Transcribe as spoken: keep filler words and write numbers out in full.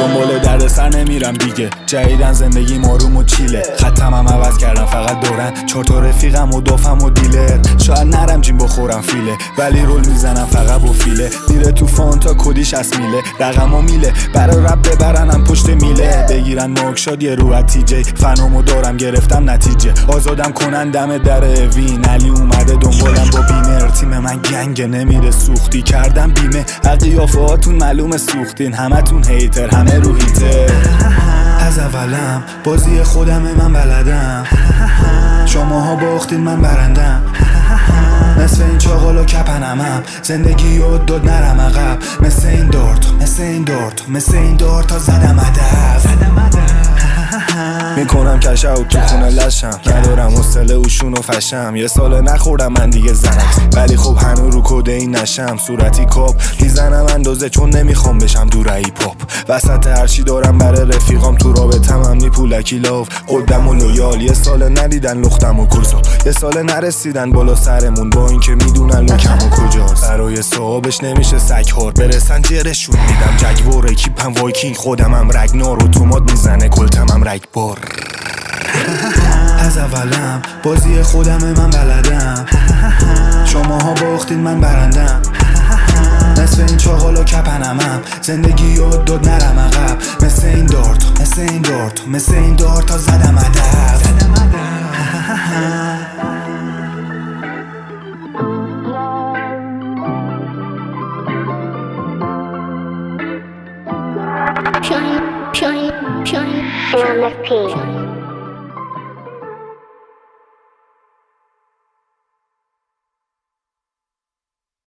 دنبال درد سر نمیرم دیگه، جدیدن زندگی ماروم و چیله. خطمم عوض کردم فقط دورن، چهار تا رفیقم و دافم و دیلر. شاید نرم جیم بخورم فیله، ولی رول میزنم فقط با فیله. میره تو فانتا کدیش از میله، رقم و میله برای رب ببرنم پشت میله. بگیرن ماکشاد یه رو تی جی، فنامو دارم گرفتم نتیجه. آزادم کنن دم در اوین، علی اومده دنبالم با بینر. تیم من گنگ نمیره سوختی، کردم بیمه. قیافه هاتون معلومه سوختین، همتون هیتر همه رو هیتر. از اولم بازی خودمه من بلدم، شماها باختین من برندم. مثل این چاقال و کپنمم، زندگی رو داد نرم عقب. مثل این دارت مثل این دارت مثل این دارت تا زدم هدف. میکنم کش اوت تو خونه لشم، ندارم حوصله اوشون و فشم. یه سال نخوردم من دیگه زنک، ولی خب هنو رو کده این نشم. صورتی کاپ میزنم اندازه چون نمیخوام بشم دور ایپ هاپ. وسط هرچی دارم برای رفیقام، تو رابطم هم نی پولکی لاف. قدم و لویال، یه سال ندیدن لختم و کلزا، یه سال نرسیدن بالا سرمون با اینکه میدونن لکم و کجاست. برای صاحبش نمیشه سگ هار، برسن جرشون میدم جگوار. اکیپم وایکینگ خودمم رگنار، اتومات میزنه کلتمم رگبار. از اولم بازی خودمه من بلدم، شماها باختین من برندم. مثل این چاقال و کپنمم، زندگی رو داد نرم عقب. مثل این دارت مثل این دارت مثل این دارت تا زدم هدف. Shine, shine, shine, shine, shine.